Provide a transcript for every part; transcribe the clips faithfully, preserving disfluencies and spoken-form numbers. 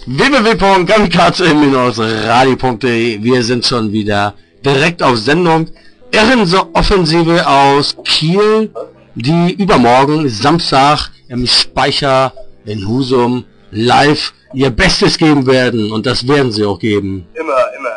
w w w punkt kamikaze radio punkt de. Wir sind schon wieder direkt auf Sendung. Ehrenoffensive aus Kiel, die übermorgen, Samstag, im Speicher in Husum live ihr Bestes geben werden. Und das werden sie auch geben. Immer, immer.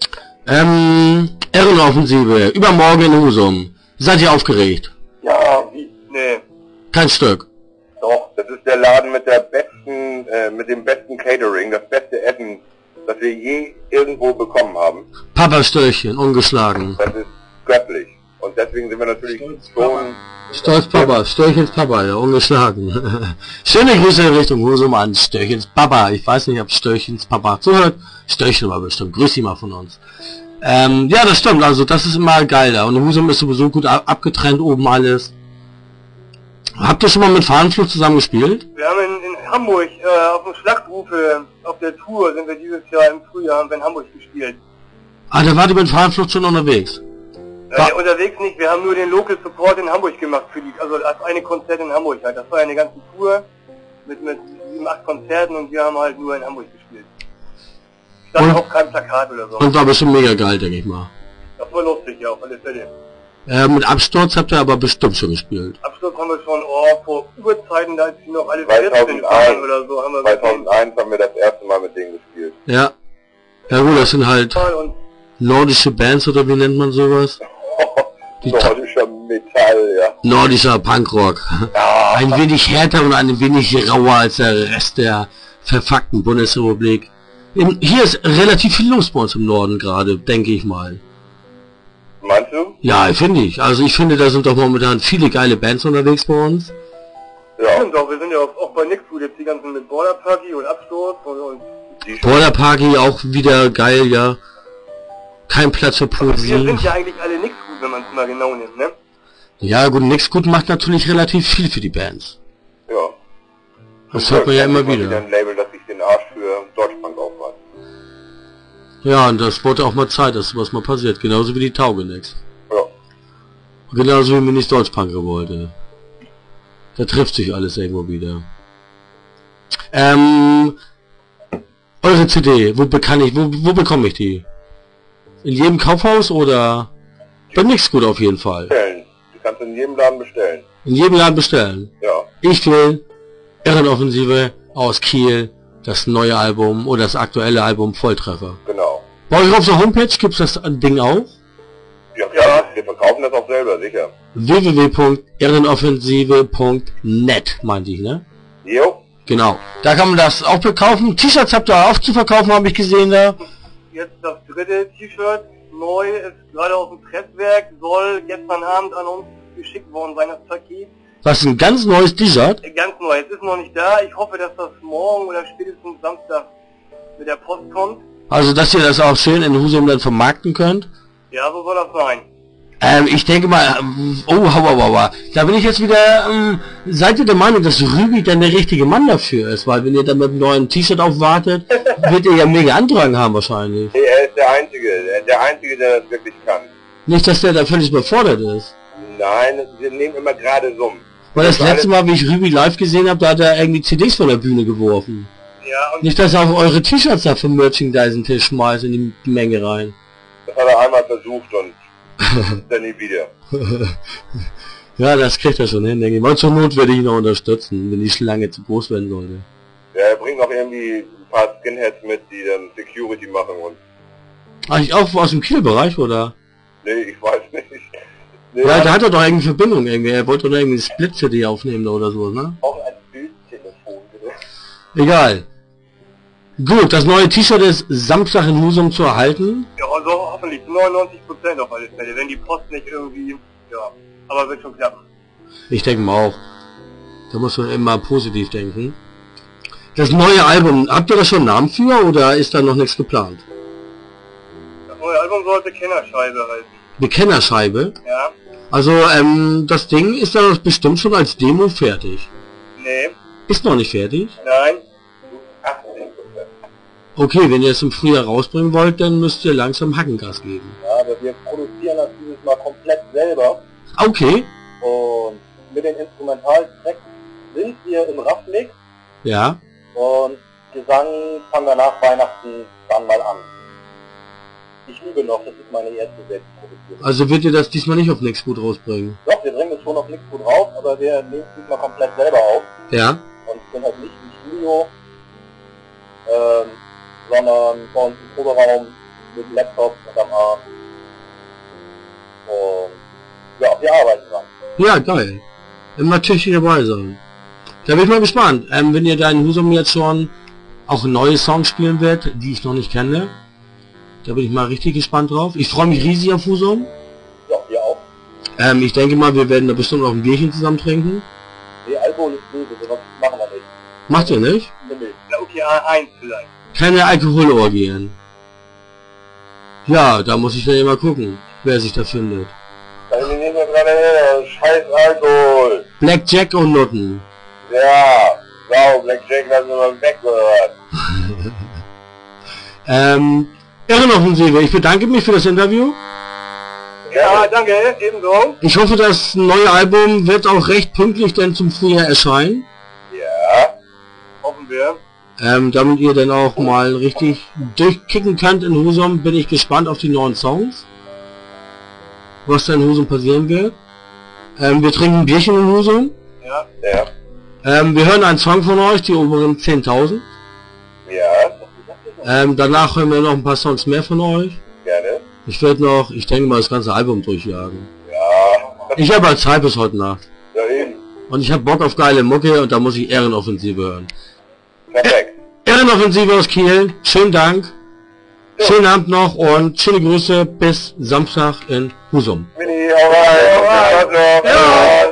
Ähm, Ehrenoffensive, übermorgen in Husum. Seid ihr aufgeregt? Ja, wie? Nee. Kein Stück. Doch, das ist der Laden mit der besten, äh, mit dem besten Catering, das beste Essen, das wir je irgendwo bekommen haben. Papa Störchen, ungeschlagen. Das ist göttlich. Und deswegen sind wir natürlich schon... Stolz Papa, Störchens Papa, ja, ungeschlagen. Schöne Grüße in Richtung Husum an Störchens Papa. Ich weiß nicht, ob Störchens Papa zuhört. Störchen war bestimmt. Grüß ihn mal von uns. Ähm, ja, das stimmt. Also, das ist immer geil da. Und Husum ist sowieso gut ab abgetrennt, oben alles. Habt ihr schon mal mit Fahnenflug zusammen gespielt? Wir haben in, in Hamburg, äh, auf dem Schlachtrufe, auf der Tour sind wir dieses Jahr im Frühjahr, haben wir in Hamburg gespielt. Ah, da wart ihr mit Fahnenflug schon unterwegs? Äh, unterwegs nicht, wir haben nur den Local Support in Hamburg gemacht, für die, also als eine Konzert in Hamburg halt. Das war ja eine ganze Tour mit, mit sieben, acht Konzerten und wir haben halt nur in Hamburg gespielt. Stand auch kein Plakat oder so. Und war bestimmt mega geil, denke ich mal. Das war lustig, ja, auf alle Fälle. Äh, mit Absturz habt ihr aber bestimmt schon gespielt. Absturz haben wir schon, oh, vor Urzeiten, da als die noch alle vierzehn waren oder so, haben wir zweitausendeins haben wir das erste Mal mit denen gespielt. Ja. Ja gut, das sind halt nordische Bands, oder wie nennt man sowas? Nordischer Metall, ja. Nordischer Punkrock. Ja. Ein wenig härter und ein wenig rauer als der Rest der verfuckten Bundesrepublik. In, hier ist relativ viel los bei uns im Norden gerade, denke ich mal. Meinst du? Ja, finde ich. Also ich finde, da sind doch momentan viele geile Bands unterwegs bei uns. Ja. Stimmt auch, wir sind ja auch, auch bei Nixwood jetzt die ganzen mit Border Party und Absturz und, und die Border Party auch wieder geil, ja. Kein Platz für Poesie. Wir sind ja eigentlich alle Nixwood, wenn man es mal genau nimmt, ne? Ja gut, Nixwood macht natürlich relativ viel für die Bands. Ja. Das hört man ja immer wieder. Ein Label, das sich den Arsch für Deutschpunk aufreißt. Ja, und das wurde auch mal Zeit, dass sowas mal passiert. Genauso wie die Taugenix. Ja. Genauso wie mir nicht Deutschpunker wollte. Da trifft sich alles irgendwo wieder. Ähm, eure C D, wo bekann ich, wo, wo bekomme ich die? In jedem Kaufhaus oder? Bei Nixwood auf jeden Fall. Bestellen. Du kannst in jedem Laden bestellen. In jedem Laden bestellen? Ja. Ich will Ehrenoffensive aus Kiel, das neue Album oder das aktuelle Album Volltreffer. Genau. Bei euch auf der Homepage gibt's das Ding auch? Ja, ja, wir verkaufen das auch selber, sicher. w w w punkt ehrenoffensive punkt net meinte ich, ne? Jo. Genau. Da kann man das auch bekaufen. T-Shirts habt ihr auch zu verkaufen, habe ich gesehen da. Jetzt das dritte T-Shirt, neu, ist gerade aus dem Presswerk, soll gestern Abend an uns geschickt worden sein, das Paket. Was, ein ganz neues T-Shirt? Ganz neu, es ist noch nicht da. Ich hoffe, dass das morgen oder spätestens Samstag mit der Post kommt. Also, dass ihr das auch schön in Husum dann vermarkten könnt? Ja, so soll das sein. Ähm, ich denke mal, oh, hau, hau, hau, da bin ich jetzt wieder, ähm, seid ihr der Meinung, dass Rübi dann der richtige Mann dafür ist? Weil wenn ihr dann mit einem neuen T-Shirt aufwartet, wird ihr ja mega Andrang haben wahrscheinlich. Nee, er ist der Einzige, der Einzige, der das wirklich kann. Nicht, dass der da völlig überfordert ist. Nein, wir nehmen immer gerade Summ. Weil das letzte Mal, wie ich Rübi live gesehen habe, da hat er irgendwie C Ds von der Bühne geworfen. Ja, und nicht, dass er auch eure T-Shirts da vom Merchandising-Tisch schmeißt in die Menge rein. Das hat er einmal versucht und dann nie wieder. Ja, das kriegt er schon hin, denke ich. Mal zur Not werde ich ihn auch unterstützen, wenn die Schlange zu groß werden sollte. Ja, er bringt auch irgendwie ein paar Skinheads mit, die dann Security machen und... Eigentlich auch aus dem Kielbereich, oder? Nee, ich weiß nicht. Nee, ja, da hat er doch irgendwie Verbindung irgendwie. Er wollte doch irgendwie eine Split-C D aufnehmen oder so, ne? Auch ein Bildtelefon, bitte. Egal. Gut, das neue T-Shirt ist Samstag in Husum zu erhalten. Ja, also hoffentlich neunundneunzig Prozent auf alle Fälle, wenn die Post nicht irgendwie, ja, aber wird schon klappen. Ich denke mal auch. Da muss man immer positiv denken. Das neue Album, habt ihr da schon einen Namen für oder ist da noch nichts geplant? Das neue Album sollte Kennerscheibe heißen. Eine Kennerscheibe? Ja. Also, ähm, das Ding ist dann bestimmt schon als Demo fertig. Nee. Ist noch nicht fertig? Nein. Okay, wenn ihr es im Frühjahr rausbringen wollt, dann müsst ihr langsam Hackengas geben. Ja, aber wir produzieren das dieses Mal komplett selber. Okay. Und mit den Instrumentaltracks sind wir im Raffmix. Ja. Und Gesang fangen wir nach Weihnachten dann mal an. Ich übe noch, das ist meine erste Selbstproduktion. Also wird ihr das diesmal nicht auf Nix gut rausbringen? Doch, wir bringen es schon auf Nix gut raus, aber wir nehmen es diesmal komplett selber auf. Ja. Und sind halt nicht im Studio, ähm, sondern bei uns im Proberaum mit dem Laptop und am Arm. Und ja, wir arbeiten dran. Ja, geil. Immer tüchtig dabei sein. Da bin ich mal gespannt. Ähm, wenn ihr da in Husum jetzt schon auch neue Songs spielen werdet, die ich noch nicht kenne, da bin ich mal richtig gespannt drauf. Ich freue mich riesig auf Husum. Ja, wir auch. Ähm, ich denke mal, wir werden da bestimmt auch ein Bierchen zusammen trinken. Nee, Alkohol ist böse, sowas machen wir nicht. Macht ihr nicht? Nee, nee. Ja, okay, eins vielleicht. Keine Alkoholorgien. Ja, da muss ich dann immer gucken, wer sich da findet. Also wir nehmen wir dran her, scheiß Alkohol. Blackjack und Nutten. Ja, wow, Blackjack lassen wir mal weggehört. Ähm, Ehrenoffensive, ich bedanke mich für das Interview. Ja, danke, ebenso. Ich hoffe, das neue Album wird auch recht pünktlich dann zum Frühjahr erscheinen. Ja. Hoffen wir. Ähm, damit ihr dann auch mal richtig durchkicken könnt in Husum, bin ich gespannt auf die neuen Songs. Was da in Husum passieren wird. Ähm, wir trinken ein Bierchen in Husum. Ja. Ja. Ähm, wir hören einen Song von euch, die oberen zehntausend. Ja. Ähm, danach hören wir noch ein paar Songs mehr von euch. Gerne. Ich werde noch, ich denke mal, das ganze Album durchjagen. Ja. Ich habe halt Zeit bis heute Nacht. Ja, eben. Und ich habe Bock auf geile Mucke und da muss ich Ehrenoffensive hören. Perfekt. Ehrenoffensive aus Kiel, schönen Dank. Ja. Schönen Abend noch und schöne Grüße bis Samstag in Husum. Mini, alright. Ja. Ja.